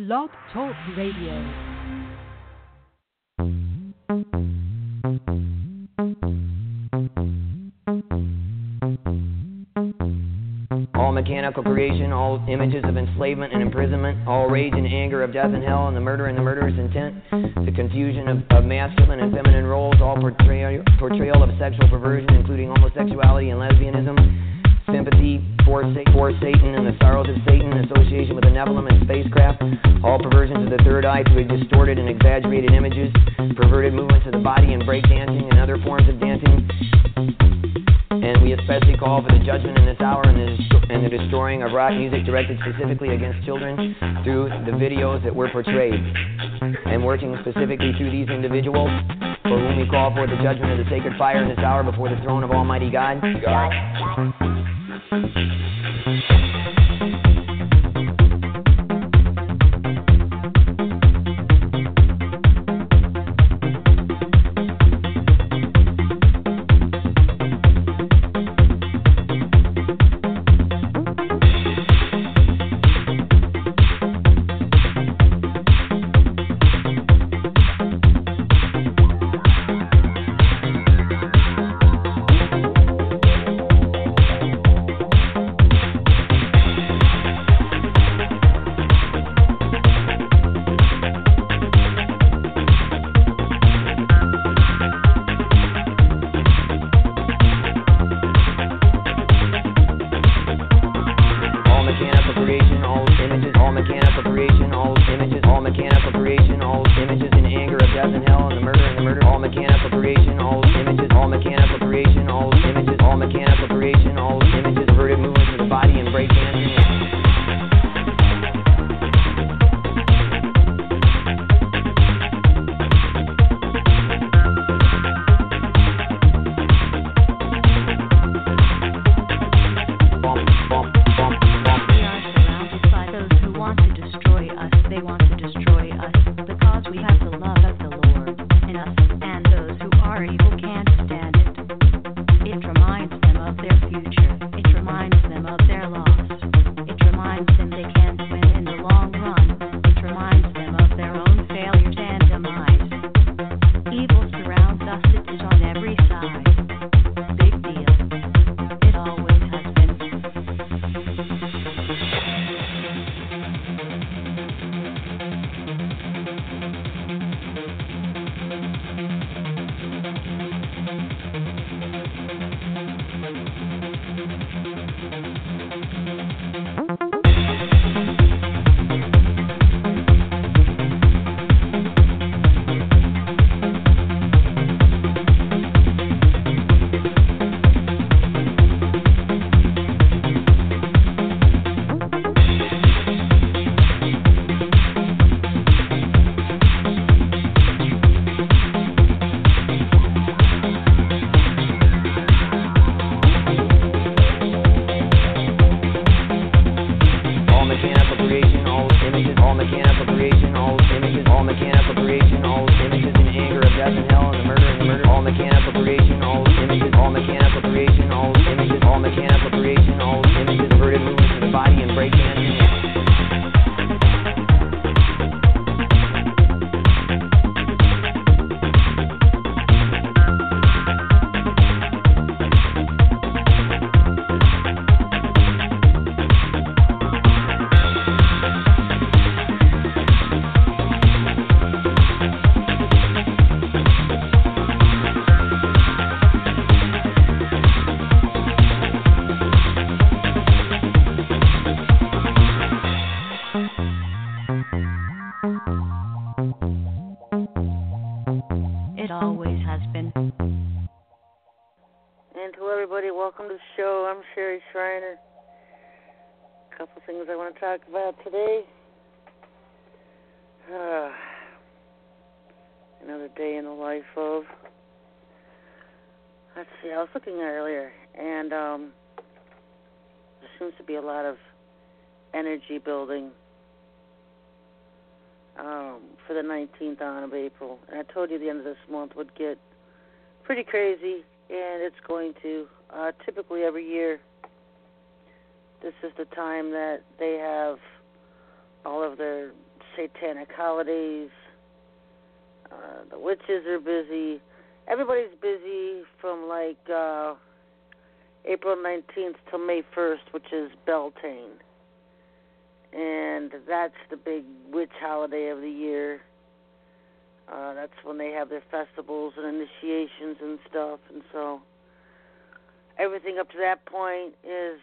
Blog Talk Radio. All mechanical creation, all images of enslavement and imprisonment, all rage and anger of death and hell, and the murder and the murderer's intent, the confusion of masculine and feminine roles, all portrayal of sexual perversion, including homosexuality and lesbianism, sympathy for Satan and the sorrows of Satan, association with the Nephilim and spacecraft, all perversions of the third eye through distorted and exaggerated images, perverted movements of the body and breakdancing and other forms of dancing. And we especially call for the judgment in this hour and the destroying of rock music directed specifically against children through the videos that were portrayed. And working specifically through these individuals, for whom we call for the judgment of the sacred fire in this hour before the throne of Almighty God. Talk about today. Another day in the life of. Let's see, I was looking earlier, and there seems to be a lot of energy building for the 19th on of April. And I told you the end of this month would get pretty crazy, and it's going to. Typically every year, this is the time that they have all of their satanic holidays. The witches are busy. Everybody's busy from like April 19th till May 1st, which is Beltane. And that's the big witch holiday of the year. That's when they have their festivals and initiations and stuff. And so everything up to that point is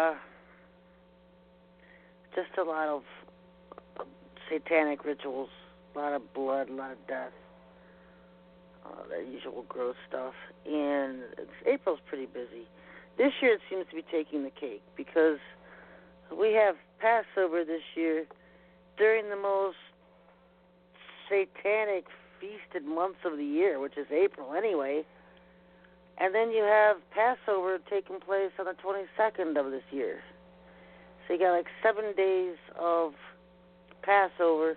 just a lot of satanic rituals, a lot of blood, a lot of death, that usual gross stuff. And April's pretty busy. This year it seems to be taking the cake because we have Passover this year during the most satanic feasted months of the year, which is April anyway. And then you have Passover taking place on the 22nd of this year. So you got like 7 days of Passover.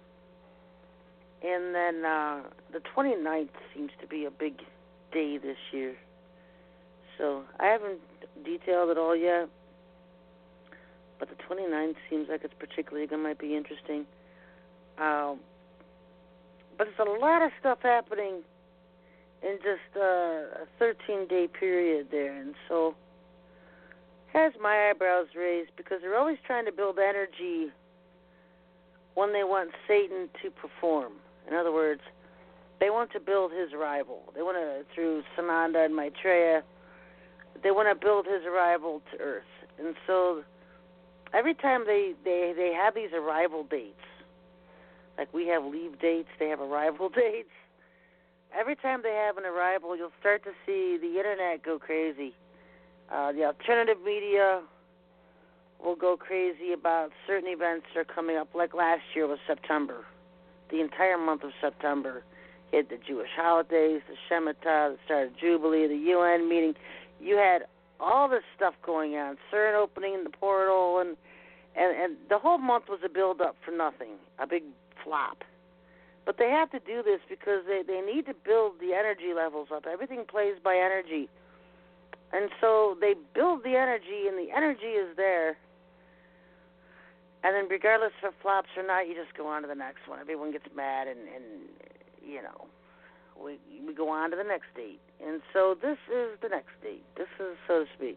And then the 29th seems to be a big day this year. So I haven't detailed it all yet. But the 29th seems like it's particularly going might be interesting. But there's a lot of stuff happening in just a 13-day period there. And so has my eyebrows raised because they're always trying to build energy when they want Satan to perform. In other words, they want to build his arrival. They want to, through Sananda and Maitreya, they want to build his arrival to Earth. And so every time they have these arrival dates, like we have leave dates, they have arrival dates. Every time they have an arrival, you'll start to see the internet go crazy. The alternative media will go crazy about certain events that are coming up. Like last year was September. The entire month of September. You had the Jewish holidays, the Shemitah, the start of Jubilee, the UN meeting. You had all this stuff going on. CERN opening the portal, and the whole month was a build-up for nothing, a big flop. But they have to do this because they need to build the energy levels up. Everything plays by energy. And so they build the energy, and the energy is there. And then regardless if it flops or not, you just go on to the next one. Everyone gets mad, and you know, we go on to the next date. And so this is the next date. This is, so to speak,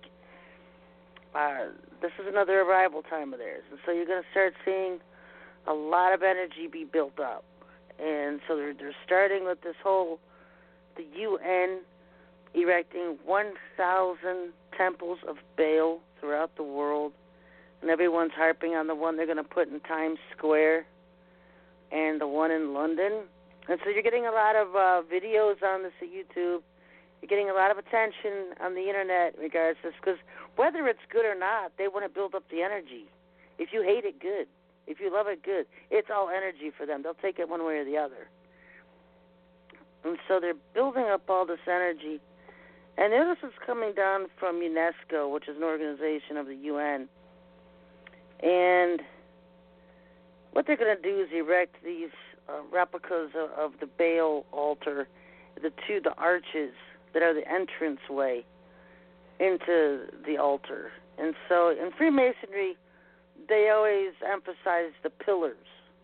this is another arrival time of theirs. And so you're going to start seeing a lot of energy be built up. And so they're starting with this whole, the UN erecting 1,000 temples of Baal throughout the world. And everyone's harping on the one they're going to put in Times Square and the one in London. And so you're getting a lot of videos on this at YouTube. You're getting a lot of attention on the internet in regards to this, because whether it's good or not, they want to build up the energy. If you hate it, good. If you love it, good. It's all energy for them. They'll take it one way or the other. And so they're building up all this energy. And this is coming down from UNESCO, which is an organization of the UN. And what they're going to do is erect these replicas of the Baal altar, the arches that are the entranceway into the altar. And so in Freemasonry, they always emphasize the pillars.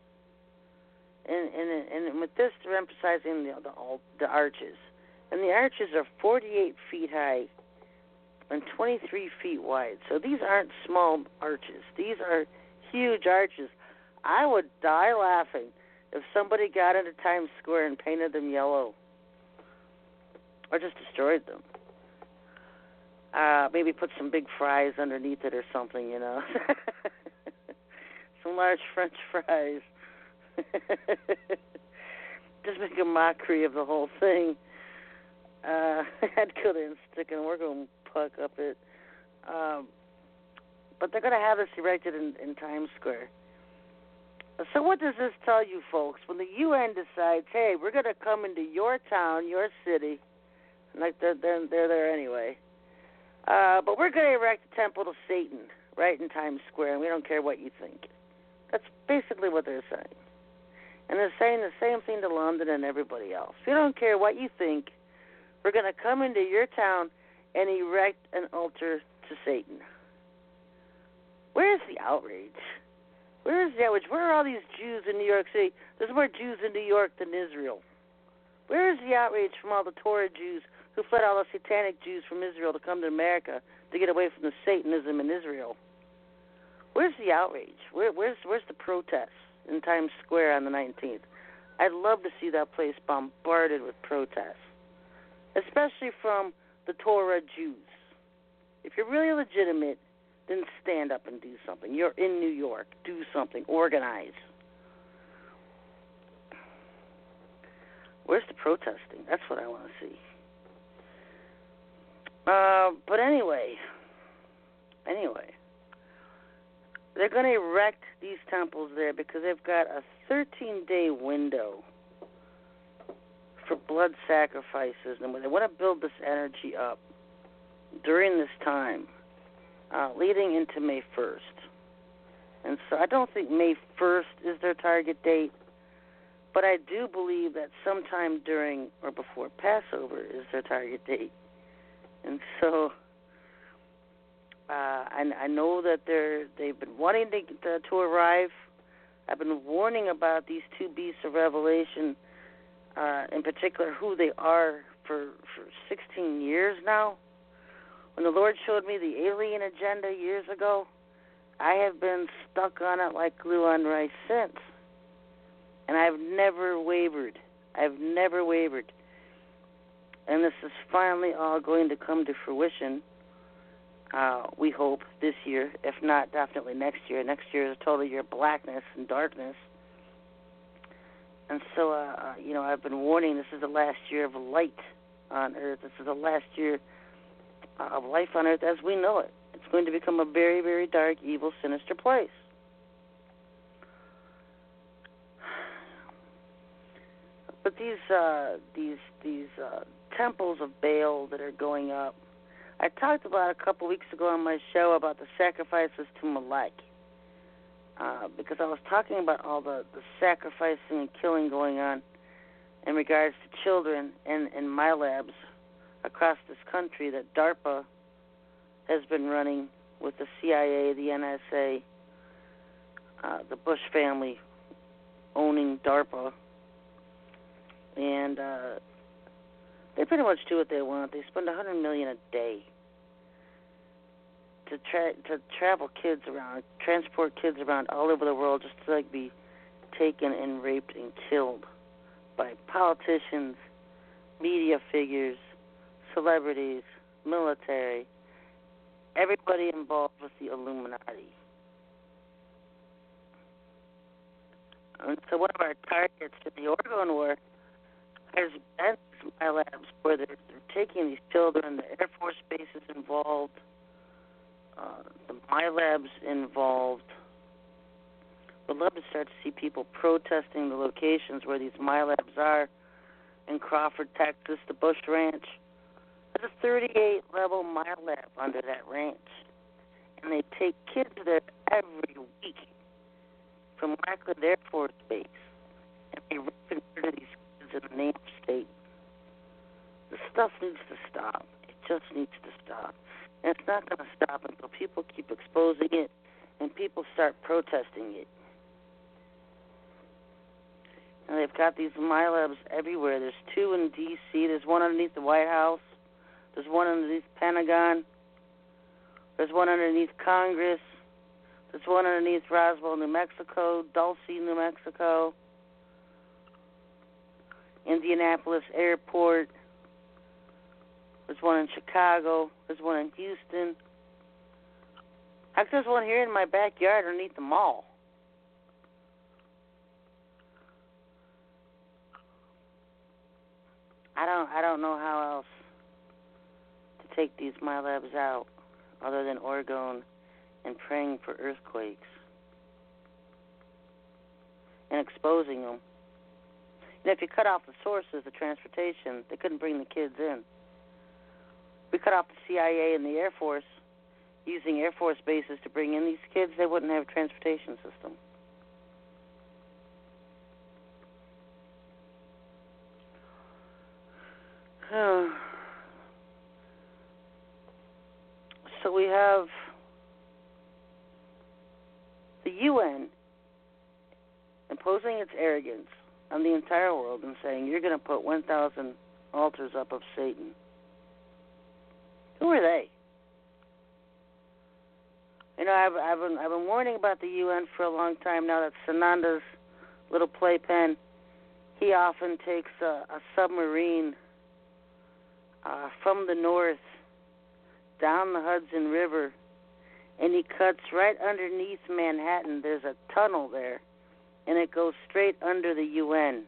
And with this, they're emphasizing the arches. And the arches are 48 feet high and 23 feet wide. So these aren't small arches. These are huge arches. I would die laughing if somebody got into Times Square and painted them yellow or just destroyed them. Maybe put some big fries underneath it or something, you know. Some large French fries. Just make a mockery of the whole thing. I'd go there and stick it, and we're going to puck up it. But they're going to have this erected in Times Square. So what does this tell you, folks? When the UN decides, hey, we're going to come into your town, your city, like they're there anyway, but we're going to erect a temple to Satan right in Times Square, and we don't care what you think. That's basically what they're saying. And they're saying the same thing to London and everybody else. We don't care what you think. We're going to come into your town and erect an altar to Satan. Where's the outrage? Where is the outrage? Where are all these Jews in New York City? There's more Jews in New York than Israel. Where is the outrage from all the Torah Jews who fled all the satanic Jews from Israel to come to America to get away from the Satanism in Israel? Where's the outrage? Where's the protest in Times Square on the 19th? I'd love to see that place bombarded with protests, especially from the Torah Jews. If you're really legitimate, then stand up and do something. You're in New York. Do something. Organize. Where's the protesting? That's what I want to see. But anyway, they're going to erect these temples there because they've got a 13-day window for blood sacrifices, and they want to build this energy up during this time, leading into May 1st. And so I don't think May 1st is their target date, but I do believe that sometime during or before Passover is their target date. And so I know that they've been wanting to arrive. I've been warning about these two beasts of Revelation, in particular who they are for 16 years now. When the Lord showed me the alien agenda years ago, I have been stuck on it like glue on rice since. And I've never wavered. And this is finally all going to come to fruition, we hope, this year. If not, definitely next year. Next year is a total year of blackness and darkness. And so, I've been warning, this is the last year of light on earth. This is the last year of life on earth as we know it. It's going to become a very, very dark, evil, sinister place. But these temples of Baal that are going up, I talked about a couple weeks ago on my show about the sacrifices to Molech, because I was talking about all the sacrificing and killing going on in regards to children in my labs across this country that DARPA has been running with the CIA, the NSA, the Bush family owning DARPA. And they pretty much do what they want. They spend $100 million a day to travel kids around, transport kids around all over the world, just to be taken and raped and killed by politicians, media figures, celebrities, military, everybody involved with the Illuminati. And so one of our targets in the Oregon War has been my labs where they're taking these children, the Air Force Base is involved, the My Labs involved. Would love to start to see people protesting the locations where these My Labs are in Crawford, Texas, the Bush Ranch. There's a 38-level My Lab under that ranch, and they take kids there every week from Lackland Air Force Base, and they rip and murder these kids in the name of state. The stuff needs to stop. It just needs to stop. And it's not going to stop until people keep exposing it and people start protesting it. And they've got these My Labs everywhere. There's two in D.C. There's one underneath the White House. There's one underneath Pentagon. There's one underneath Congress. There's one underneath Roswell, New Mexico, Dulce, New Mexico, Indianapolis Airport. There's one in Chicago. There's one in Houston. Actually, there's one here in my backyard underneath the mall. I don't know how else to take these My Labs out other than Oregon and praying for earthquakes and exposing them. And if you cut off the sources, the transportation, they couldn't bring the kids in. We cut off the CIA and the Air Force using Air Force bases to bring in these kids, they wouldn't have a transportation system. So we have the UN imposing its arrogance on the entire world and saying, you're going to put 1,000 altars up of Satan. Who are they? You know, I've been warning about the UN for a long time now. That Sananda's little playpen, he often takes a submarine from the north down the Hudson River, and he cuts right underneath Manhattan. There's a tunnel there, and it goes straight under the UN.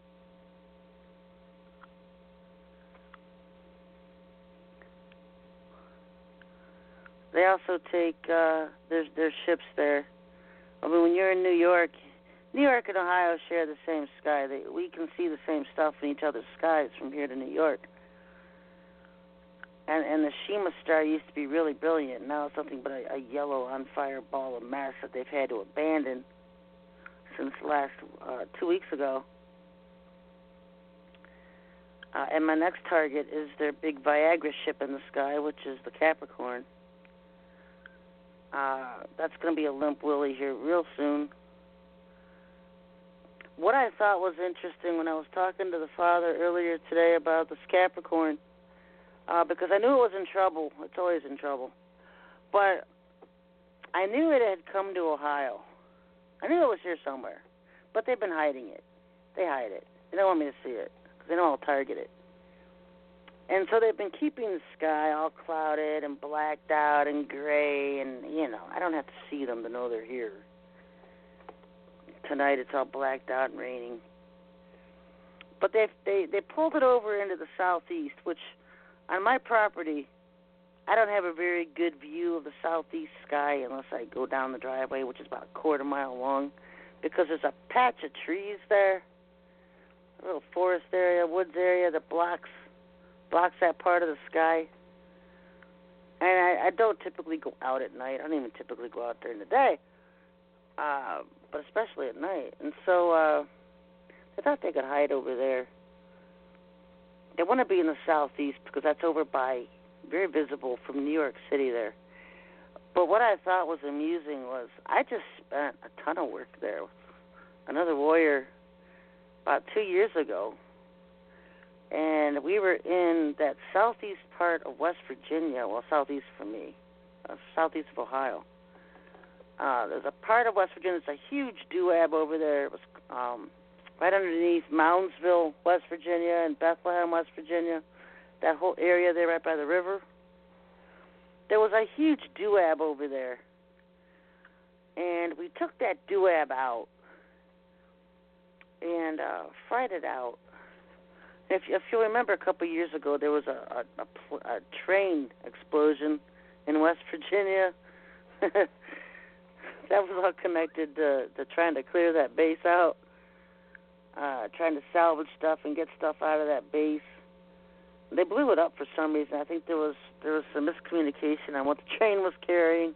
They also take, there's ships there. I mean, when you're in New York and Ohio share the same sky. We can see the same stuff in each other's skies from here to New York. And the Shima star used to be really brilliant. Now it's nothing but a yellow on-fire ball of mass that they've had to abandon since last 2 weeks ago. And my next target is their big Viagra ship in the sky, which is the Capricorn. That's going to be a limp willy here real soon. What I thought was interesting when I was talking to the father earlier today about this Capricorn, because I knew it was in trouble. It's always in trouble. But I knew it had come to Ohio. I knew it was here somewhere. But they've been hiding it. They hide it. They don't want me to see it because they know I'll target it. And so they've been keeping the sky all clouded and blacked out and gray, and, you know, I don't have to see them to know they're here. Tonight it's all blacked out and raining. But they pulled it over into the southeast, which on my property, I don't have a very good view of the southeast sky unless I go down the driveway, which is about a quarter mile long, because there's a patch of trees there, a little forest area, woods area that blocks that part of the sky. And I don't typically go out at night. I don't even typically go out during the day, but especially at night. And so I thought they could hide over there. They want to be in the southeast because that's over by, very visible from New York City there. But what I thought was amusing was I just spent a ton of work there with another warrior about 2 years ago. And we were in that southeast part of West Virginia, well, southeast for me, southeast of Ohio. There's a part of West Virginia, it's a huge dooab over there. It was right underneath Moundsville, West Virginia, and Bethlehem, West Virginia, that whole area there right by the river. There was a huge dooab over there. And we took that dooab out and fried it out. If you remember, a couple of years ago, there was a train explosion in West Virginia. That was all connected to trying to clear that base out, trying to salvage stuff and get stuff out of that base. They blew it up for some reason. I think there was some miscommunication on what the train was carrying.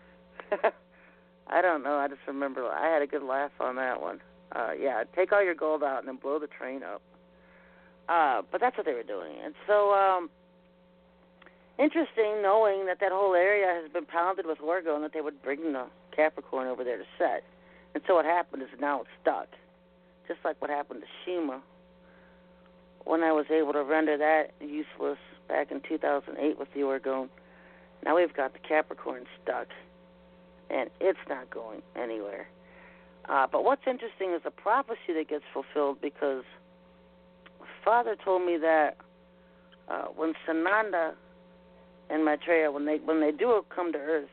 I don't know. I just remember I had a good laugh on that one. Yeah, take all your gold out and then blow the train up. But that's what they were doing. And so, interesting knowing that whole area has been pounded with orgo and that they would bring the Capricorn over there to set. And so what happened is now it's stuck. Just like what happened to Shima when I was able to render that useless back in 2008 with the orgone. Now we've got the Capricorn stuck, and it's not going anywhere. But what's interesting is the prophecy that gets fulfilled, because Father told me that when Sananda and Maitreya, when they do come to Earth,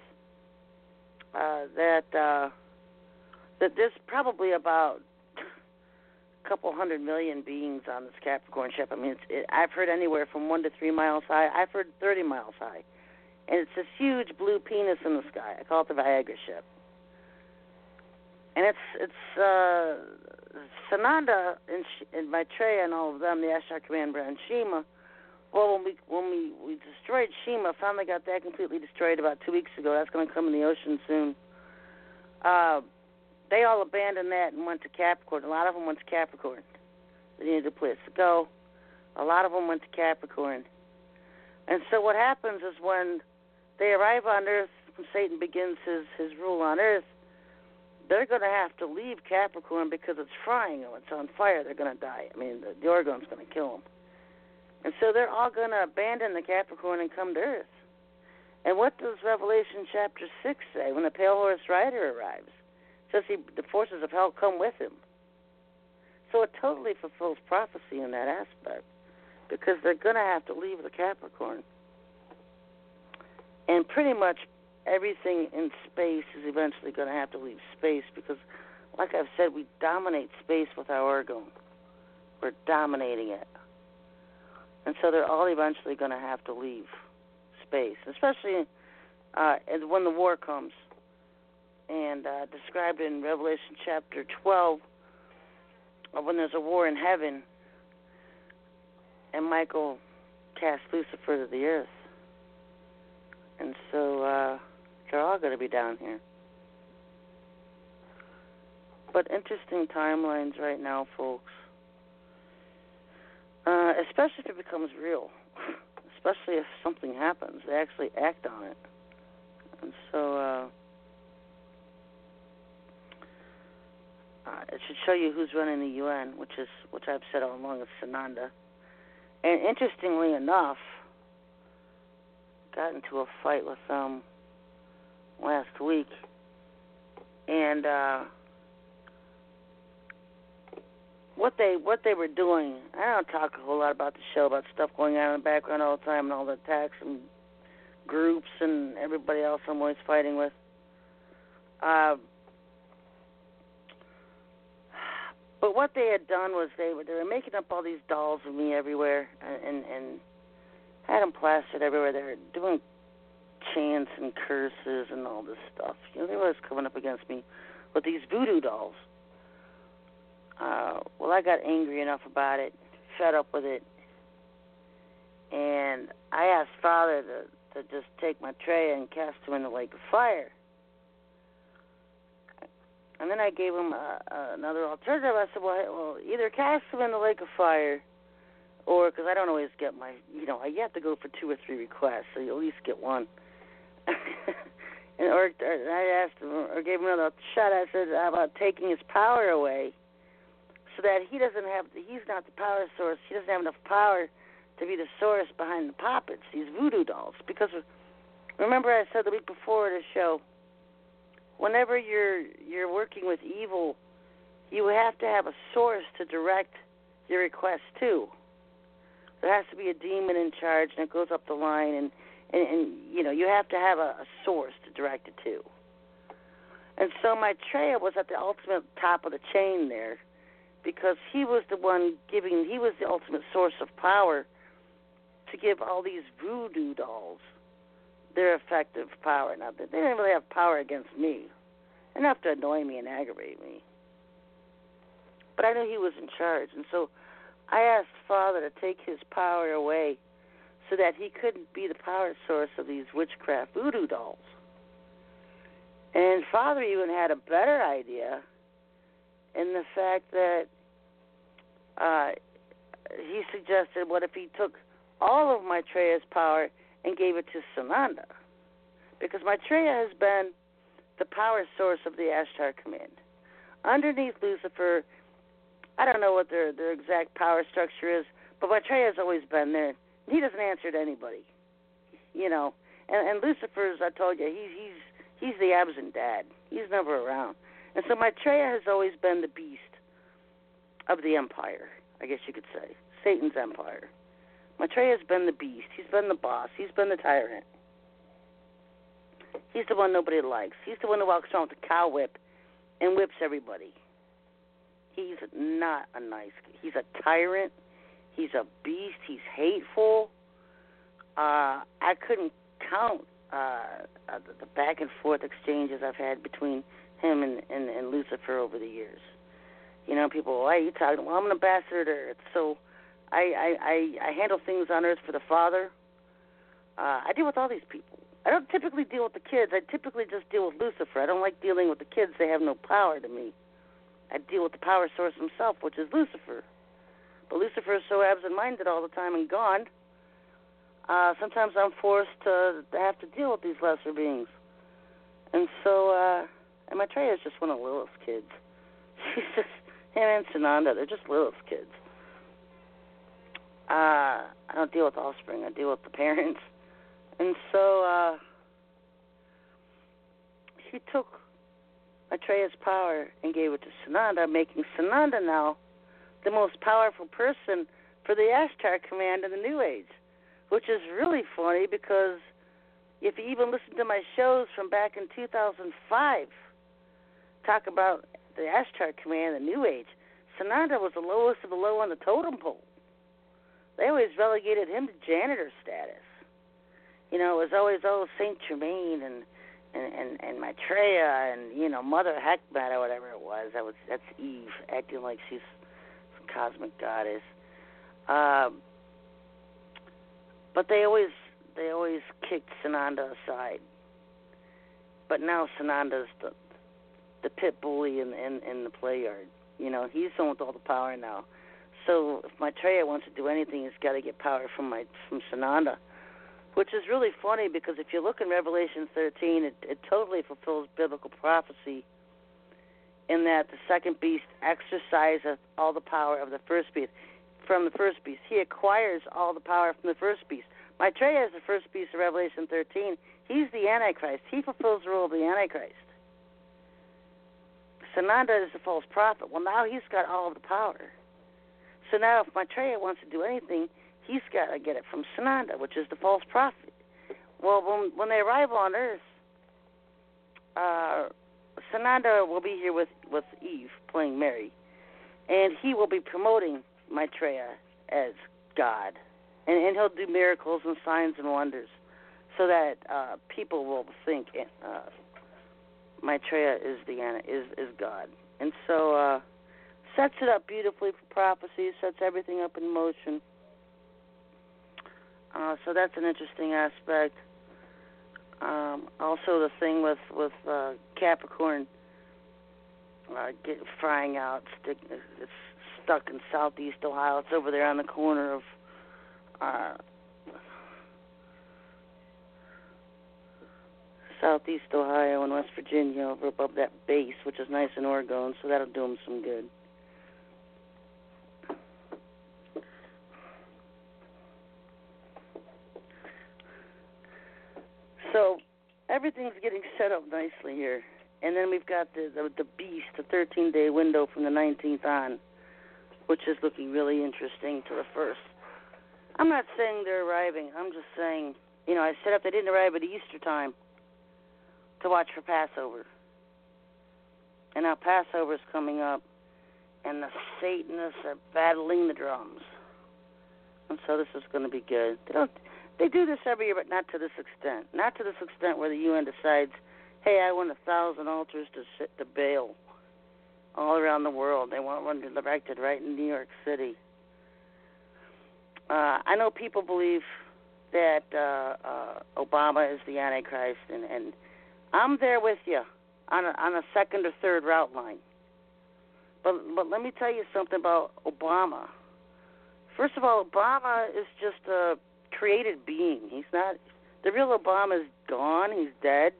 that there's probably about a couple 100 million beings on this Capricorn ship. I mean, I've heard anywhere from 1 to 3 miles high. I've heard 30 miles high. And it's this huge blue penis in the sky. I call it the Viagra ship. And it's Sananda and Maitreya and all of them, the Ashtar Command brand Shima. Well, when we destroyed Shima, finally got that completely destroyed about 2 weeks ago. That's going to come in the ocean soon. They all abandoned that and went to Capricorn. A lot of them went to Capricorn. They needed a place to go. A lot of them went to Capricorn. And so what happens is when they arrive on Earth, when Satan begins his rule on Earth, they're going to have to leave Capricorn because it's frying them. It's on fire. They're going to die. I mean, the Orgon's going to kill them. And so they're all going to abandon the Capricorn and come to Earth. And what does Revelation chapter 6 say when the Pale Horse Rider arrives? It says the forces of hell come with him. So it totally fulfills prophecy in that aspect because they're going to have to leave the Capricorn. And pretty much everything in space is eventually going to have to leave space because, like I've said, we dominate space with our Orgon. We're dominating it. And so they're all eventually going to have to leave space, especially when the war comes. And described in Revelation chapter 12, when there's a war in heaven, and Michael cast Lucifer to the earth. And so they're all going to be down here. But interesting timelines right now, folks. Especially if it becomes real. Especially if something happens. They actually act on it. And so it should show you who's running the UN, which I've said all along is Sananda. And interestingly enough, got into a fight with them last week, and what they were doing. I don't talk a whole lot about the show, about stuff going on in the background all the time, and all the attacks and groups and everybody else I'm always fighting with. But what they had done was they were making up all these dolls of me everywhere, and had them plastered everywhere. They were doing chants and curses and all this stuff. You know, they were always coming up against me with these voodoo dolls. Well, I got angry enough about it, fed up with it, and I asked Father to just take Maitreya and cast him in the lake of fire. And then I gave him another alternative. I said, well, either cast him in the lake of fire, or, because I don't always get my, you have to go for 2 or 3 requests, so you at least get one. or I asked him, or gave him another shot. I said, how about taking his power away, so that he's not the power source. He doesn't have enough power to be the source behind the puppets, these voodoo dolls. Because remember I said the week before the show, whenever you're working with evil, you have to have a source to direct your request to. There has to be a demon in charge, and it goes up the line, and you have to have a source to direct it to. And so Maitreya was at the ultimate top of the chain there, because he was the ultimate source of power to give all these voodoo dolls their effective power. Now, they didn't really have power against me, enough to annoy me and aggravate me. But I knew he was in charge, and so I asked Father to take his power away so that he couldn't be the power source of these witchcraft voodoo dolls. And Father even had a better idea in the fact that he suggested, what if he took all of Maitreya's power and gave it to Sananda? Because Maitreya has been the power source of the Ashtar Command. Underneath Lucifer, I don't know what their exact power structure is, but Maitreya has always been there. He doesn't answer to anybody, And Lucifer's, I told you, he's the absent dad. He's never around. And so Maitreya has always been the beast of the empire, I guess you could say, Satan's empire. Maitreya has been the beast. He's been the boss. He's been the tyrant. He's the one nobody likes. He's the one who walks around with a cow whip and whips everybody. He's not a nice guy. He's a tyrant. He's a beast. He's hateful. I couldn't count the back and forth exchanges I've had between him and Lucifer over the years. People, why are you talking? Well, I'm an ambassador to Earth, so I handle things on Earth for the Father. I deal with all these people. I don't typically deal with the kids. I typically just deal with Lucifer. I don't like dealing with the kids. They have no power to me. I deal with the power source himself, which is Lucifer. But Lucifer is so absent-minded all the time and gone. Sometimes I'm forced to have to deal with these lesser beings. And so And Maitreya is just one of Lilith's kids. She's just, him and Sananda, they're just Lilith's kids. I don't deal with offspring, I deal with the parents. And so he took Maitreya's power and gave it to Sananda, making Sananda now the most powerful person for the Ashtar command in the New Age, which is really funny because if you even listen to my shows from back in 2005, talk about the Ashtar command, the New Age, Sananda was the lowest of the low on the totem pole. They always relegated him to janitor status. You know, it was always, Saint Germain and Maitreya and, Mother Heckmat or whatever it was. That's Eve acting like she's some cosmic goddess. But they always kicked Sananda aside. But now Sananda's the pit bully in the play yard. He's the one with all the power now. So if Maitreya wants to do anything, he's got to get power from Sananda, which is really funny because if you look in Revelation 13, it totally fulfills biblical prophecy in that the second beast exercises all the power of the first beast. From the first beast, he acquires all the power from the first beast. Maitreya is the first beast of Revelation 13. He's the Antichrist. He fulfills the role of the Antichrist. Sananda is the false prophet. Well, now he's got all of the power. So now if Maitreya wants to do anything, he's got to get it from Sananda, which is the false prophet. Well, when they arrive on Earth, Sananda will be here with Eve playing Mary, and he will be promoting Maitreya as God, and he'll do miracles and signs and wonders, so that people will think Maitreya is God, and so sets it up beautifully for prophecy, sets everything up in motion. So that's an interesting aspect. Also, the thing with Capricorn frying out, it's stuck in southeast Ohio. It's over there on the corner of southeast Ohio and West Virginia, over above that base, which is nice in Oregon, so that'll do them some good. So everything's getting set up nicely here. And then we've got the beast, the 13-day window from the 19th on, which is looking really interesting to the 1st. I'm not saying they're arriving. I'm just saying, I set up they didn't arrive at Easter time to watch for Passover. And now Passover's coming up, and the Satanists are battling the drums. And so this is going to be good. They do this every year, but not to this extent. Not to this extent where the UN decides, hey, I want 1,000 altars to Baal all around the world. They want one erected right in New York City. I know people believe that Obama is the Antichrist, and I'm there with you on a second or third route line. But let me tell you something about Obama. First of all, Obama is just a created being. He's not. The real Obama is gone. He's dead.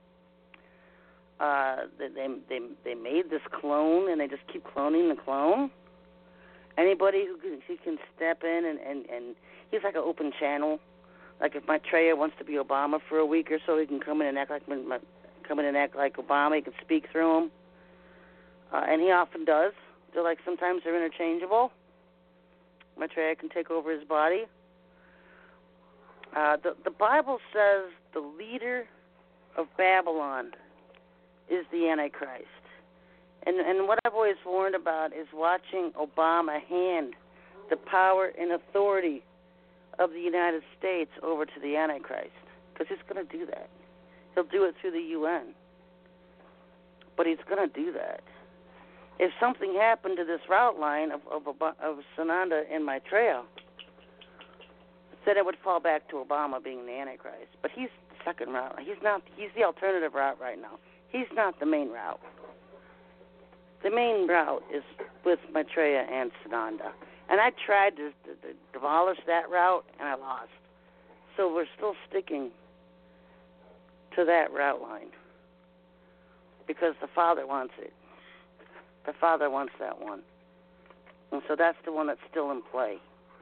They made this clone, and they just keep cloning the clone. Anybody who can step in and he's like an open channel. Like if Maitreya wants to be Obama for a week or so, he can come in and act like Obama. He can speak through him, and he often does. They're like sometimes they're interchangeable. Maitreya can take over his body. The Bible says the leader of Babylon is the Antichrist. And what I've always warned about is watching Obama hand the power and authority of the United States over to the Antichrist, because he's going to do that. He'll do it through the UN, but he's going to do that. If something happened to this route line of Sananda and Maitreya, then it would fall back to Obama being the Antichrist. But he's the second route. He's not. He's the alternative route right now. He's not the main route. The main route is with Maitreya and Sananda. And I tried to demolish that route, and I lost. So we're still sticking to that route line. because the Father wants it. The Father wants that one. And so that's the one that's still in play.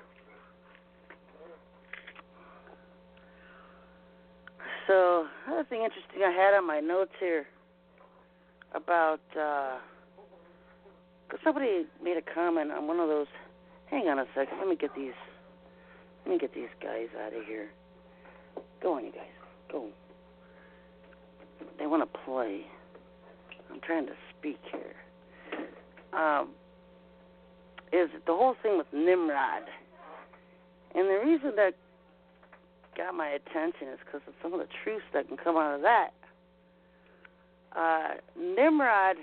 So, another thing interesting I had on my notes here about, because somebody made a comment on one of those. Hang on a second. Let me get these guys out of here. Go on, you guys. Go. They want to play. I'm trying to speak here. Is the whole thing with Nimrod. And the reason that got my attention is because of some of the truths that can come out of that. Nimrod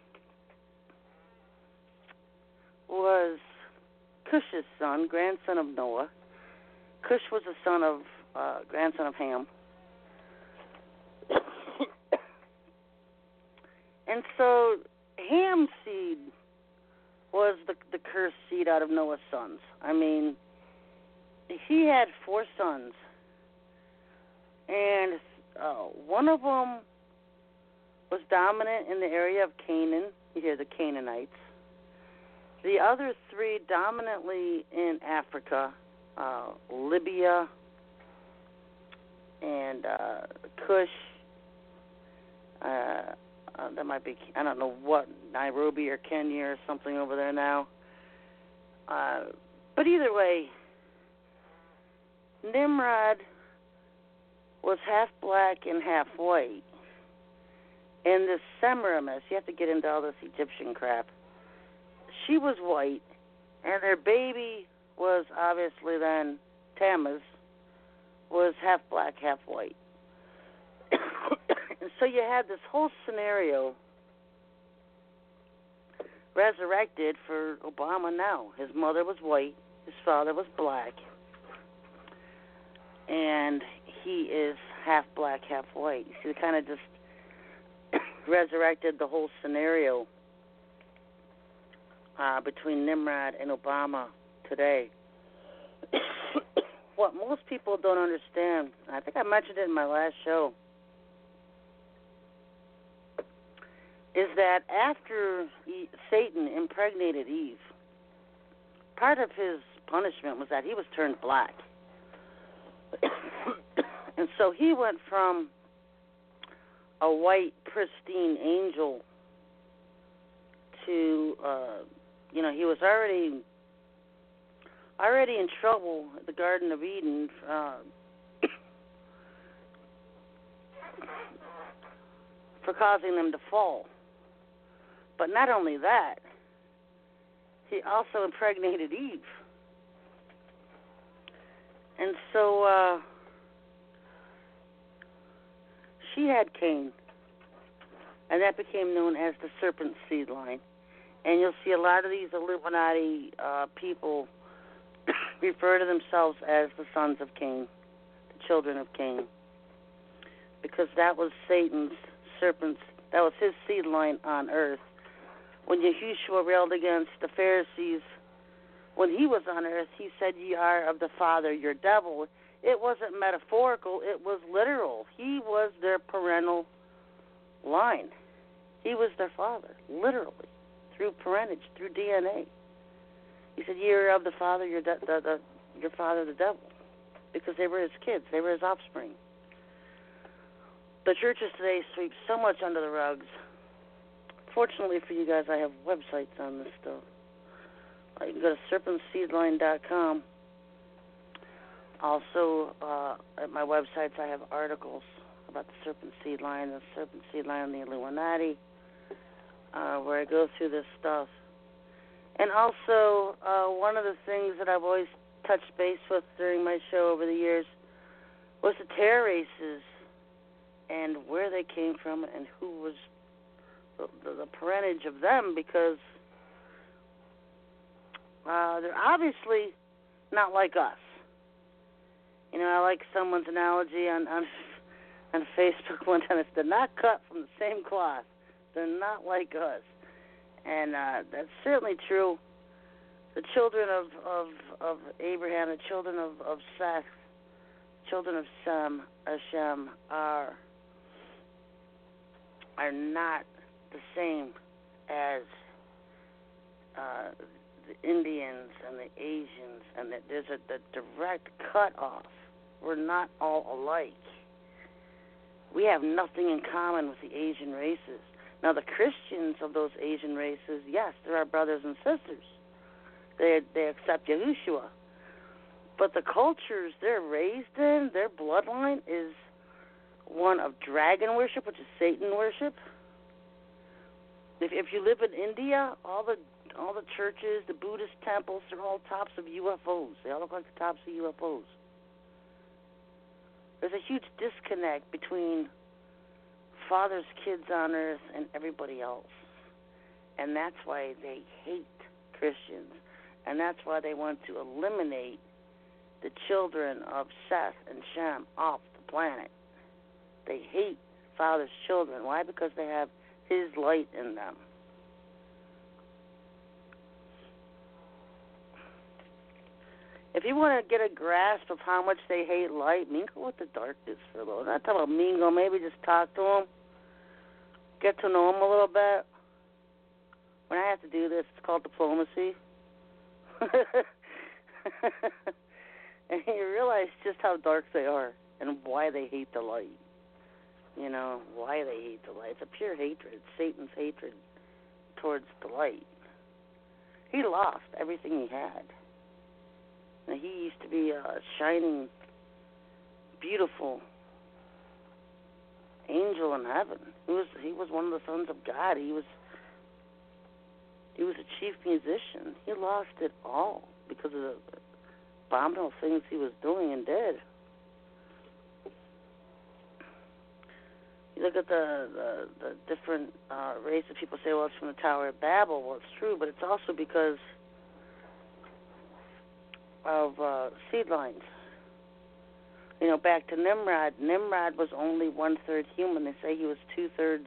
was Cush's son, grandson of Noah. Cush was a grandson of Ham. And so Ham's seed was the cursed seed out of Noah's sons. I mean, he had 4 sons. And one of them was dominant in the area of Canaan. You hear the Canaanites. The other 3 dominantly in Africa, Libya and Cush. That might be, I don't know what, Nairobi or Kenya or something over there now. But either way, Nimrod was half black and half white. And this Semiramis, you have to get into all this Egyptian crap, she was white, and their baby was obviously then, Tammuz, was half black, half white. And so you had this whole scenario resurrected for Obama now. His mother was white, his father was black, and he is half black, half white. You see, they kind of just resurrected the whole scenario between Nimrod and Obama today. What most people don't understand, I think I mentioned it in my last show, is that after Satan impregnated Eve, part of his punishment was that he was turned black. And so he went from a white, pristine angel to, he was already in trouble at the Garden of Eden for causing them to fall. But not only that, he also impregnated Eve. And so she had Cain, and that became known as the serpent seed line. And you'll see a lot of these Illuminati people refer to themselves as the sons of Cain, the children of Cain, because that was Satan's serpents, that was his seed line on earth. When Yahushua railed against the Pharisees, when he was on earth, he said, "Ye are of the father, your devil." It wasn't metaphorical, it was literal. He was their parental line. He was their father, literally, through parentage, through DNA. He said, "Ye are of the father, your father, the devil," because they were his kids, they were his offspring. The churches today sweep so much under the rugs. Fortunately for you guys, I have websites on this stuff. You can go to serpentseedline.com. Also, at my websites, I have articles about the serpent seed line, the serpent seed line and the Illuminati, where I go through this stuff. And also, one of the things that I've always touched base with during my show over the years was the terror races and where they came from and who was the parentage of them, because they're obviously not like us. I like someone's analogy on Facebook one time. They're not cut from the same cloth. They're not like us. And that's certainly true. The children of Abraham, the children of Seth, children of Sem, Hashem, are not the same as the Indians and the Asians, and that there's a direct cutoff. We're not all alike. We have nothing in common with the Asian races. Now, the Christians of those Asian races, yes, they're our brothers and sisters. They accept Yahushua. But the cultures they're raised in, their bloodline is one of dragon worship, which is Satan worship. If you live in India, all the churches, the Buddhist temples, they're all tops of UFOs. They all look like the tops of UFOs. There's a huge disconnect between Father's kids on earth and everybody else. And that's why they hate Christians. And that's why they want to eliminate the children of Seth and Shem off the planet. They hate Father's children. Why? Because they have his light in them. If you want to get a grasp of how much they hate light, mingle with the darkness for a little. Not talking about mingle, maybe just talk to them. Get to know them a little bit. When I have to do this, it's called diplomacy. And you realize just how dark they are and why they hate the light. You know, why they hate the light. It's a pure hatred. It's Satan's hatred towards the light. He lost everything he had. Now, he used to be a shining, beautiful angel in heaven. He was one of the sons of God. He was a chief musician. He lost it all because of the abominable things he was doing and did. You look at the different race of people say, well, it's from the Tower of Babel. Well, it's true, but it's also because of seed lines. You know, back to Nimrod. Nimrod was only 1/3 human. They say he was 2/3.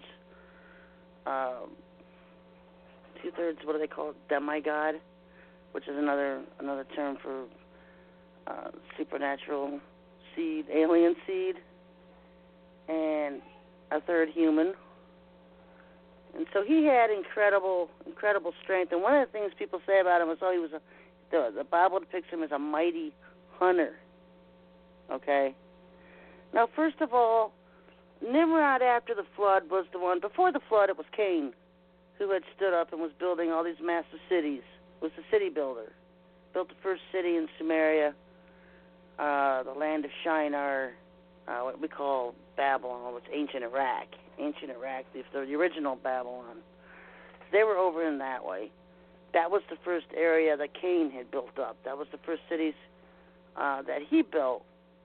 2/3. What do they call it? Demigod, which is another term for supernatural seed, alien seed, and 1/3 human. And so he had incredible strength. And one of the things people say about him is, oh, he was the Bible depicts him as a mighty hunter. Okay? Now, first of all, Nimrod after the flood was the one. Before the flood, it was Cain who had stood up and was building all these massive cities. Was the city builder. Built the first city in Samaria, the land of Shinar, what we call Babylon, which is ancient Iraq. Ancient Iraq, the original Babylon. They were over in that way. That was the first area that Cain had built up. That was the first cities that he built.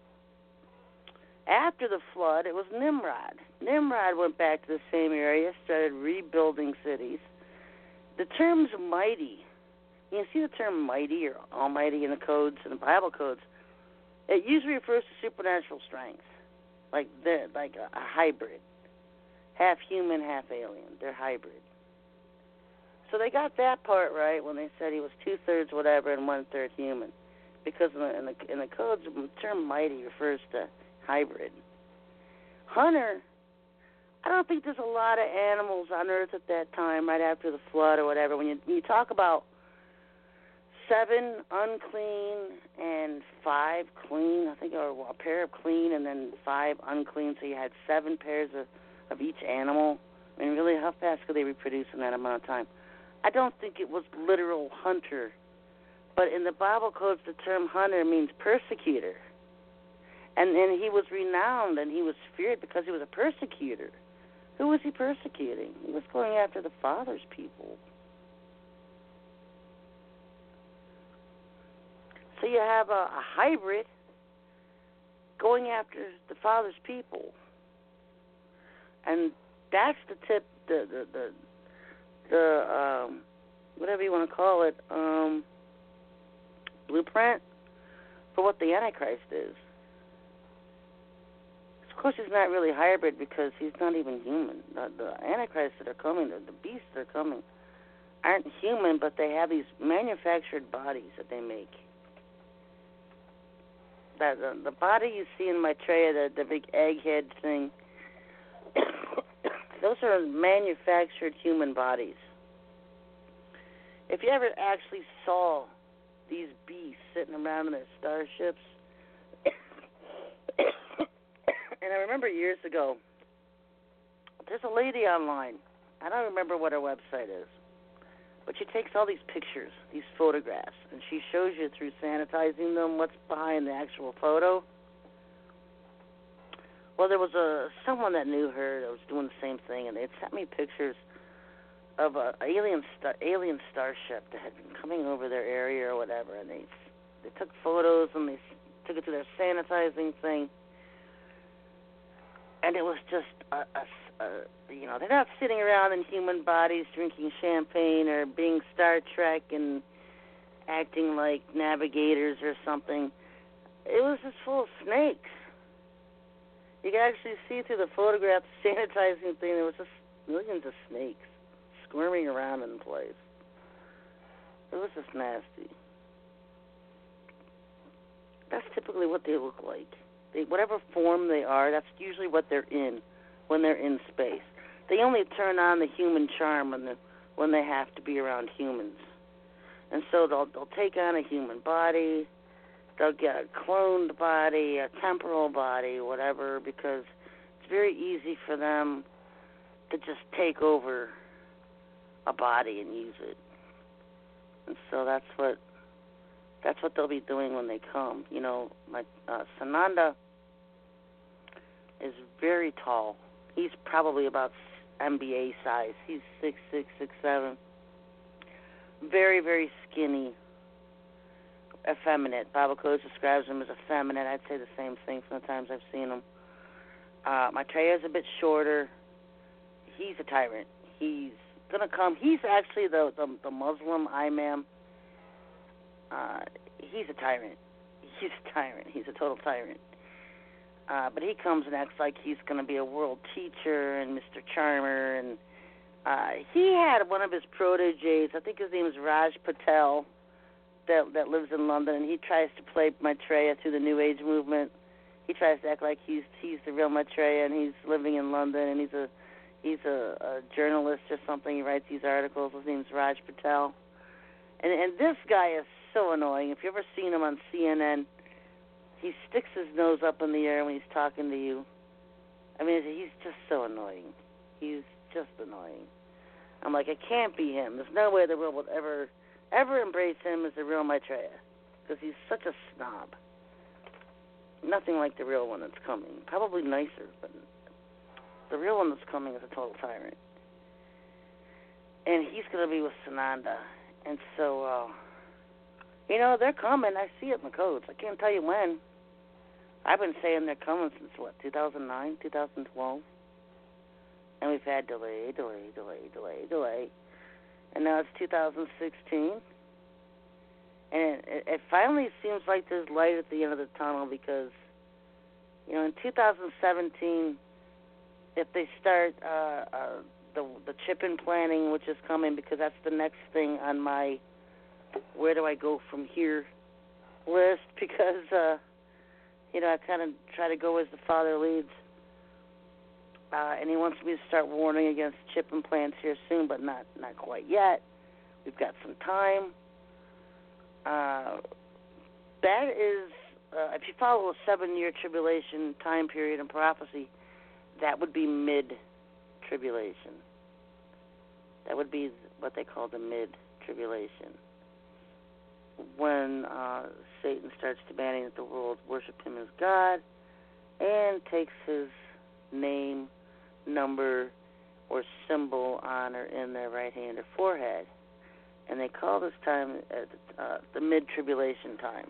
After the flood, it was Nimrod. Nimrod went back to the same area, started rebuilding cities. The term's mighty. You see the term mighty or almighty in the codes, in the Bible codes. It usually refers to supernatural strength, like a hybrid. Half human, half alien. They're hybrid. So they got that part right when they said he was 2/3 whatever and 1/3 human, because in the codes, the term mighty refers to hybrid. Hunter, I don't think there's a lot of animals on Earth at that time, right after the flood or whatever. When you talk about 7 unclean and 5 clean, I think, or a pair of clean and then 5 unclean, so you had 7 pairs of each animal. I mean, really, how fast could they reproduce in that amount of time? I don't think it was literal hunter, but in the Bible codes, the term hunter means persecutor. And he was renowned and he was feared because he was a persecutor. Who was he persecuting? He was going after the Father's people. So you have a hybrid going after the Father's people. And that's the tip, the whatever you want to call it, blueprint for what the Antichrist is. Of course, he's not really hybrid because he's not even human. The Antichrists that are coming, the beasts that are coming, aren't human, but they have these manufactured bodies that they make. The body you see in Maitreya, the big egghead thing, Those are manufactured human bodies. If you ever actually saw these beasts sitting around in their starships, and I remember years ago, there's a lady online. I don't remember what her website is, but she takes all these pictures, these photographs, and she shows you through sanitizing them what's behind the actual photo. Well, there was someone that knew her that was doing the same thing, and they had sent me pictures of an alien starship that had been coming over their area or whatever, and they took photos and they took it to their sanitizing thing, and it was just they're not sitting around in human bodies drinking champagne or being Star Trek and acting like navigators or something. It was just full of snakes. You could actually see through the photograph, the sanitizing thing, there was just millions of snakes squirming around in place. It was just nasty. That's typically what they look like. Whatever form they are, that's usually what they're in when they're in space. They only turn on the human charm when they have to be around humans. And so they'll take on a human body, they'll get a cloned body, a temporal body, whatever, because it's very easy for them to just take over a body and use it. And so that's what they'll be doing when they come. You know, like Sananda is very tall. He's probably about NBA size. He's 6'6", 6'7". Very, very skinny. Effeminate. Baba Coach describes him as effeminate. I'd say the same thing from the times I've seen him. Maitreya is a bit shorter. He's a tyrant. He's gonna come. He's actually the Muslim imam. He's a tyrant. He's a tyrant. He's a total tyrant. But he comes and acts like he's going to be a world teacher and Mr. Charmer. And he had one of his proteges, I think his name is Raj Patel, that lives in London, and he tries to play Maitreya through the New Age movement. He tries to act like he's the real Maitreya, and he's living in London, and he's a journalist or something. He writes these articles. His name's Raj Patel. And this guy is so annoying. If you've ever seen him on CNN, he sticks his nose up in the air when he's talking to you. I mean, he's just so annoying. He's just annoying. I'm like, it can't be him. There's no way the world would ever embrace him as the real Maitreya, because he's such a snob. Nothing like the real one that's coming. Probably nicer, but the real one that's coming is a total tyrant. And he's going to be with Sananda. And so, they're coming. I see it in the codes. I can't tell you when. I've been saying they're coming since, 2009, 2012? And we've had delay. And now it's 2016. And it finally seems like there's light at the end of the tunnel because, in 2017, if they start the chip implanting, which is coming, because that's the next thing on my where do I go from here list, because, I kind of try to go as the Father leads. And he wants me to start warning against chip implants here soon, but not quite yet. We've got some time. That is, if you follow a 7-year tribulation time period in prophecy, that would be mid-tribulation. That would be what they call the mid-tribulation, when Satan starts demanding that the world worship him as God and takes his name, number, or symbol on or in their right hand or forehead. And they call this time the mid-tribulation time.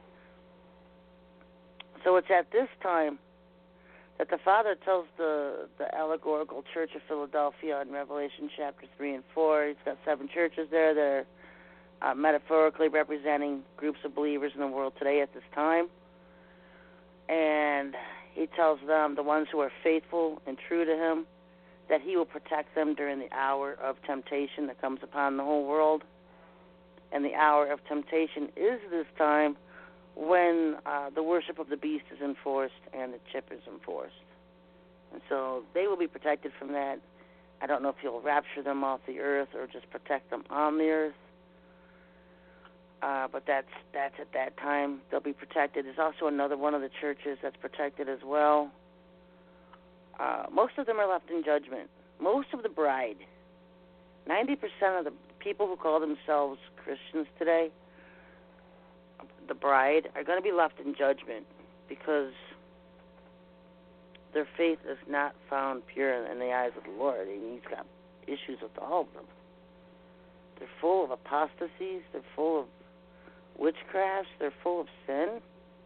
So it's at this time that the Father tells the allegorical Church of Philadelphia in Revelation chapter 3 and 4. He's got 7 churches there that are metaphorically representing groups of believers in the world today at this time. And he tells them, the ones who are faithful and true to him, that he will protect them during the hour of temptation that comes upon the whole world. And the hour of temptation is this time when the worship of the beast is enforced and the chip is enforced. And so they will be protected from that. I don't know if he'll rapture them off the earth or just protect them on the earth. But that's at that time. They'll be protected. There's also another one of the churches that's protected as well. Most of them are left in judgment. Most of the bride, 90% of the people who call themselves Christians today, the bride, are going to be left in judgment because their faith is not found pure in the eyes of the Lord. And he's got issues with all of them. They're full of apostasies. They're full of witchcrafts. They're full of sin.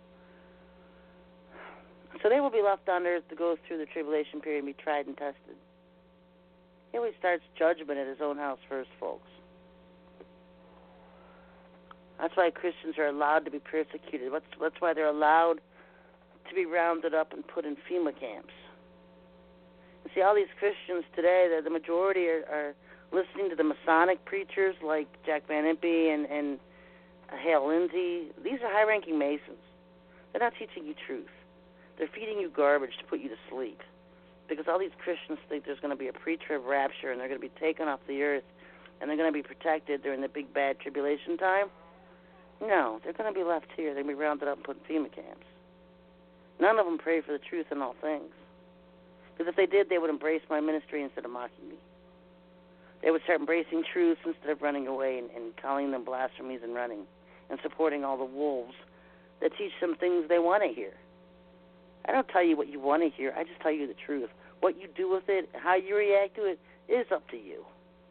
So they will be left on earth to go through the tribulation period and be tried and tested. He always starts judgment at his own house first, folks. That's why Christians are allowed to be persecuted. That's why they're allowed to be rounded up and put in FEMA camps. You see, all these Christians today, the majority are listening to the Masonic preachers like Jack Van Impe and Hale Lindsey. These are high-ranking Masons. They're not teaching you truth. They're feeding you garbage to put you to sleep. Because all these Christians think there's going to be a pre-trib rapture and they're going to be taken off the earth and they're going to be protected during the big bad tribulation time. No, they're going to be left here. They're going to be rounded up and put in FEMA camps. None of them pray for the truth in all things. Because if they did, they would embrace my ministry instead of mocking me. They would start embracing truth instead of running away and calling them blasphemies and running and supporting all the wolves that teach them things they want to hear. I don't tell you what you want to hear. I just tell you the truth. What you do with it, how you react to it, is up to you.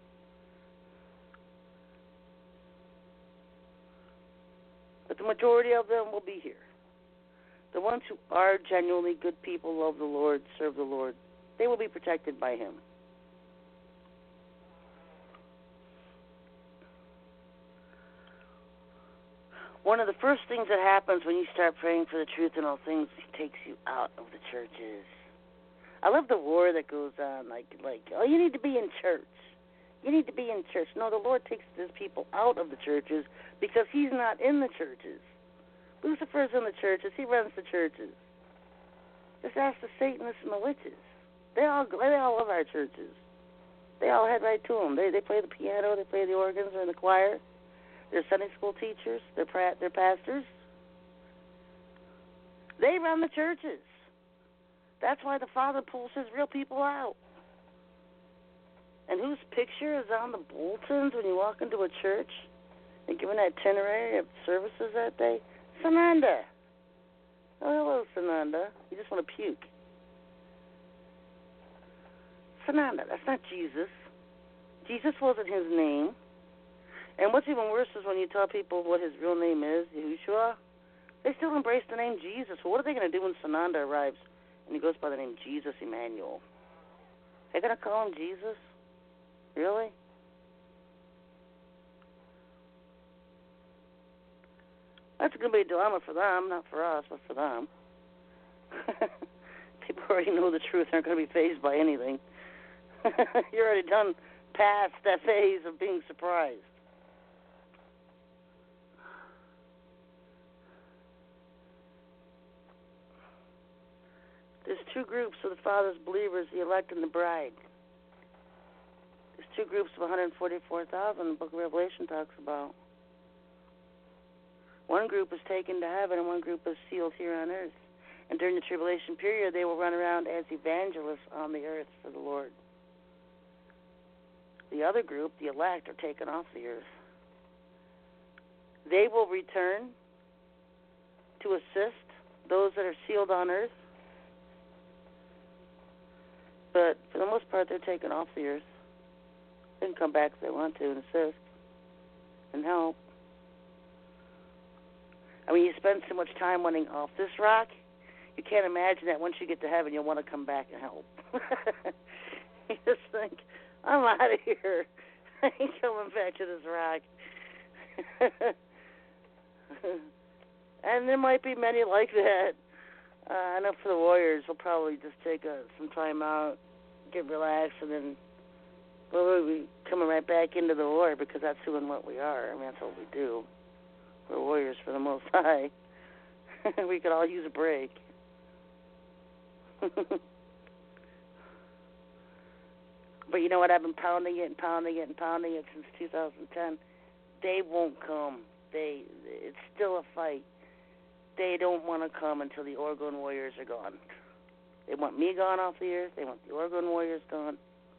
But the majority of them will be here. The ones who are genuinely good people, love the Lord, serve the Lord, they will be protected by Him. One of the first things that happens when you start praying for the truth in all things, He takes you out of the churches. I love the war that goes on, like, oh, you need to be in church. You need to be in church. No, the Lord takes His people out of the churches because He's not in the churches. Lucifer's in the churches. He runs the churches. Just ask the Satanists and the witches. They all love our churches. They all head right to them. They play the piano. They play the organs. They're in the choir. They're Sunday school teachers. They're pastors. They run the churches. That's why the Father pulls His real people out. And whose picture is on the bulletins when you walk into a church and given an itinerary of services that day? Sananda. Oh, hello, Sananda. You just want to puke. Sananda, that's not Jesus. Jesus wasn't His name. And what's even worse is when you tell people what His real name is, Yahushua, they still embrace the name Jesus. Well, what are they going to do when Sananda arrives and he goes by the name Jesus Emmanuel? They're going to call him Jesus? Really? That's going to be a dilemma for them, not for us, but for them. People who already know the truth aren't going to be fazed by anything. You're already done past that phase of being surprised. There's two groups of the Father's believers, the elect and the bride. There's two groups of 144,000 the book of Revelation talks about. One group is taken to heaven and one group is sealed here on earth. And during the tribulation period, they will run around as evangelists on the earth for the Lord. The other group, the elect, are taken off the earth. They will return to assist those that are sealed on earth. But for the most part, they're taken off the earth. They can come back if they want to and assist and help. I mean, you spend so much time running off this rock, you can't imagine that once you get to heaven, you'll want to come back and help. You just think, I'm out of here. I ain't coming back to this rock. And there might be many like that. I know for the Warriors, we'll probably just take some time out, get relaxed, and then we'll be coming right back into the war because that's who and what we are. I mean, that's what we do. We're warriors for the Most High. We could all use a break. But you know what? I've been pounding it since 2010. They won't come. It's still a fight. They don't want to come until the Orgone Warriors are gone. They want me gone off the earth. They want the Orgone Warriors gone.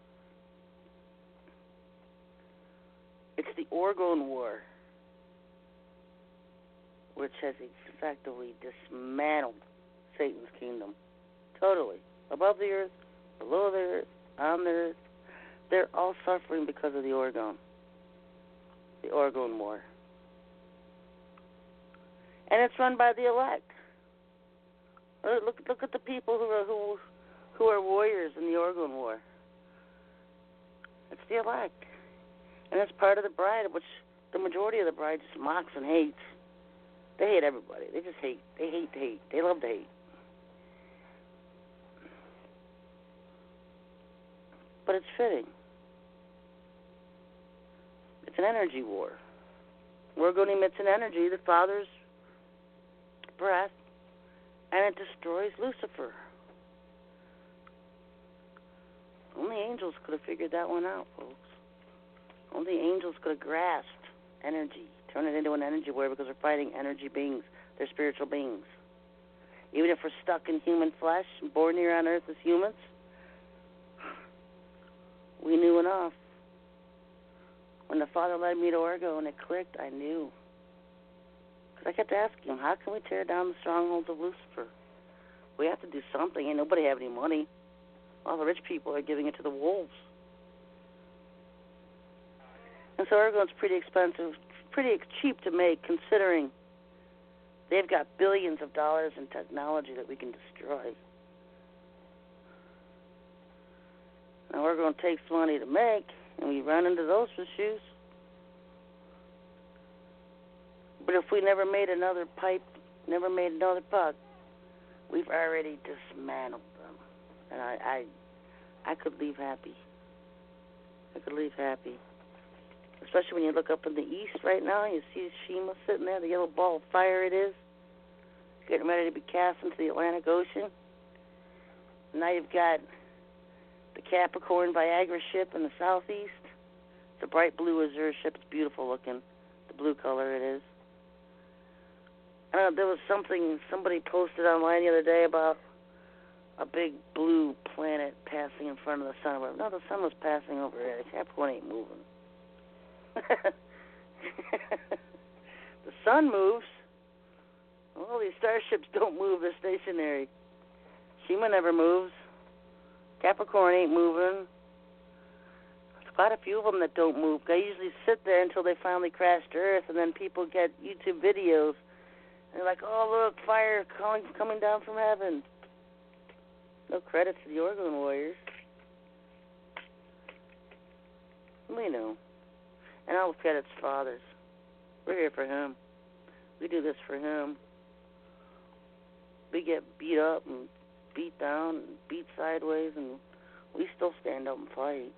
It's the Orgone War, which has effectively dismantled Satan's kingdom. Totally. Above the earth, below the earth, on the earth. They're all suffering because of the Orgone. The Orgone War. And it's run by the elect. Look at the people who are warriors in the Orgone War. It's the elect. And it's part of the bride, which the majority of the bride just mocks and hates. They hate everybody. They just hate. They hate to hate. They love to hate. But it's fitting. It's an energy war. Orgone emits an energy, the Father's breath, and it destroys Lucifer. Only angels could have figured that one out, folks. Only angels could have grasped energy, turn it into an energy war, because they're fighting energy beings. They're spiritual beings. Even if we're stuck in human flesh, born here on earth as humans, we knew enough. When the Father led me to Orgone and it clicked, I knew. Because I kept asking him, how can we tear down the strongholds of Lucifer? We have to do something. Ain't nobody have any money. All the rich people are giving it to the wolves. And so Orgone's pretty expensive, pretty cheap to make, considering they've got billions of dollars in technology that we can destroy. Now Orgone takes money to make, and we run into those issues. But if we never made another pipe, never made another puck, we've already dismantled them. And I could leave happy. I could leave happy. Especially when you look up in the east right now, you see Shima sitting there, the yellow ball of fire it is, getting ready to be cast into the Atlantic Ocean. And now you've got the Capricorn Viagra ship in the southeast. It's a bright blue azure ship. It's beautiful looking, the blue color it is. There was somebody posted online the other day about a big blue planet passing in front of the sun. No, the sun was passing over it. Capricorn ain't moving. The sun moves. Well, these starships don't move. They're stationary. Shima never moves. Capricorn ain't moving. There's quite a few of them that don't move. They usually sit there until they finally crash to Earth, and then people get YouTube videos. And they're like, oh, look, fire coming down from heaven. No credit to the Orgone Warriors. We know. And all the credit's Father's. We're here for Him. We do this for Him. We get beat up and beat down and beat sideways, and we still stand up and fight.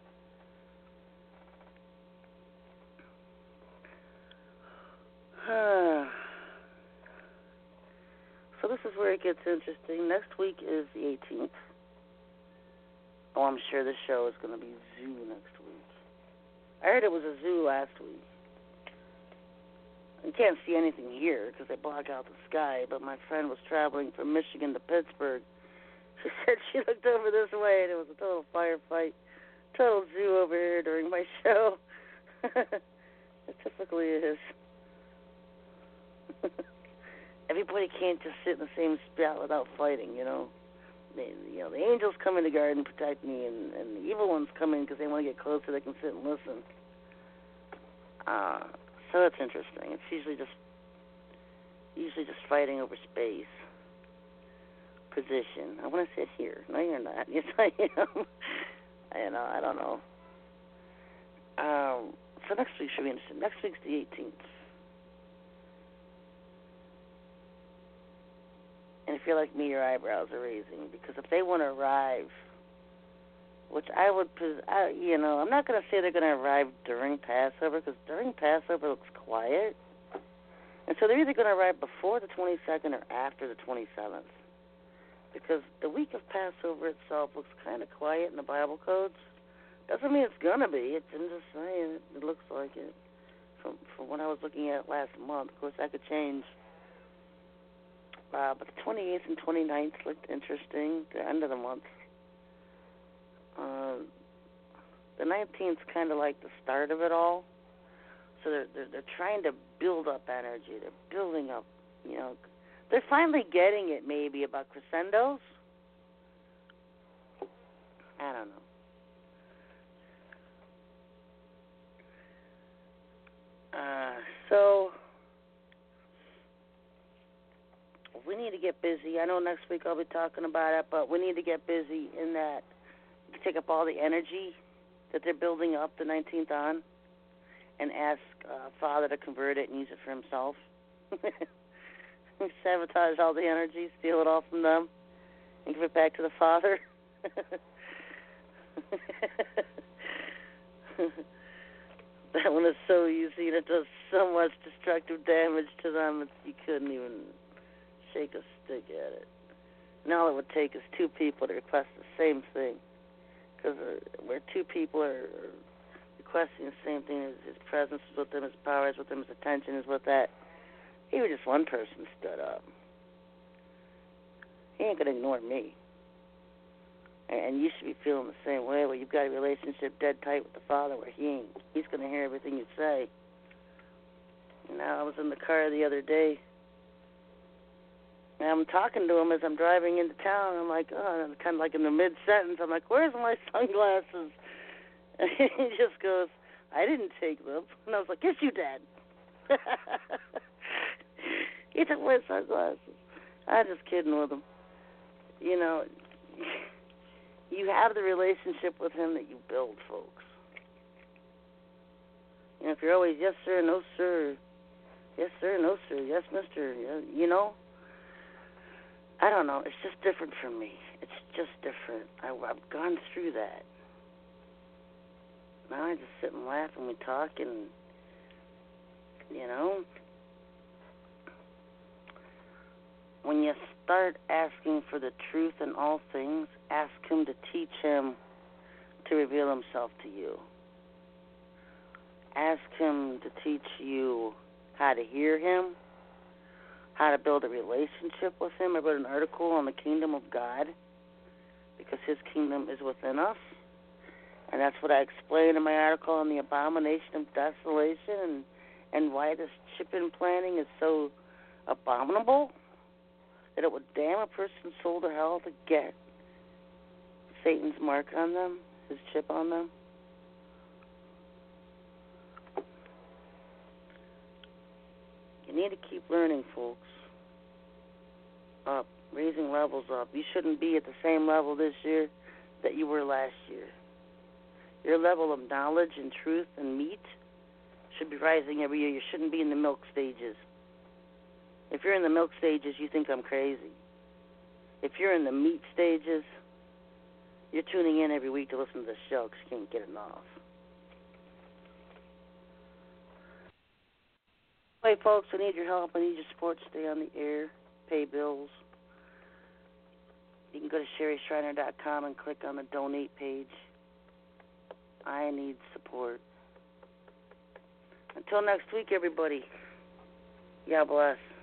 So this is where it gets interesting. Next week is the 18th. Oh, I'm sure this show is going to be zoo next week. I heard it was a zoo last week. You can't see anything here because they block out the sky, but my friend was traveling from Michigan to Pittsburgh. She said she looked over this way and it was a total firefight, total zoo over here during my show. It typically is. Everybody can't just sit in the same spot without fighting, you know. The angels come in the garden and protect me, and the evil ones come in because they want to get closer. They can sit and listen. So it's interesting. It's usually just fighting over space, position. I want to sit here. No, you're not. Yes, I am. I don't know. So next week should be interesting. Next week's the 18th. And if you're like me, your eyebrows are raising, because if they want to arrive, which I'm not going to say they're going to arrive during Passover, because during Passover looks quiet. And so they're either going to arrive before the 22nd or after the 27th, because the week of Passover itself looks kind of quiet in the Bible codes. Doesn't mean it's gonna be. I'm just saying it looks like it. From what I was looking at last month, of course that could change. But the 28th and 29th looked interesting. The end of the month. The 19th is kind of like the start of it all. So they're trying to build up energy. They're building up, They're finally getting it maybe about crescendos. I don't know. So we need to get busy. I know next week I'll be talking about it, but we need to get busy in that to take up all the energy that they're building up the 19th on and ask Father to convert it and use it for himself. Sabotage all the energy, steal it all from them, and give it back to the Father. That one is so easy, and it does so much destructive damage to them, you couldn't even shake a stick at it. And all it would take is two people to request the same thing. Because where two people are requesting the same thing, his presence is with them, his power is with them, his attention is with that. Even just one person stood up. He ain't going to ignore me. And you should be feeling the same way, where you've got a relationship dead tight with the Father, where he's going to hear everything you say. I was in the car the other day, and I'm talking to him as I'm driving into town. I'm like, I'm kind of like in the mid-sentence. I'm like, where's my sunglasses? And he just goes, I didn't take them. And I was like, yes, you did. He took my sunglasses. I'm just kidding with him. You have the relationship with him that you build, folks. If you're always, yes, sir, no, sir, yes, sir, no, sir, yes, mister, I don't know. It's just different for me. It's just different. I've gone through that. Now I just sit and laugh and we talk and, when you start asking for the truth in all things, ask him to teach him to reveal himself to you. Ask him to teach you how to hear him, how to build a relationship with him. I wrote an article on the kingdom of God because his kingdom is within us. And that's what I explained in my article on the abomination of desolation and why this chip implanting is so abominable. That it would damn a person's soul to hell to get Satan's mark on them, his chip on them. You need to keep learning, folks. Up, raising levels up. You shouldn't be at the same level this year that you were last year. Your level of knowledge and truth and meat should be rising every year. You shouldn't be in the milk stages. If you're in the milk stages, you think I'm crazy. If you're in the meat stages, you're tuning in every week to listen to the show because you can't get enough. Hey, folks, I need your help. I need your support to stay on the air, pay bills. You can go to SherryShriner.com and click on the donate page. I need support. Until next week, everybody. God bless.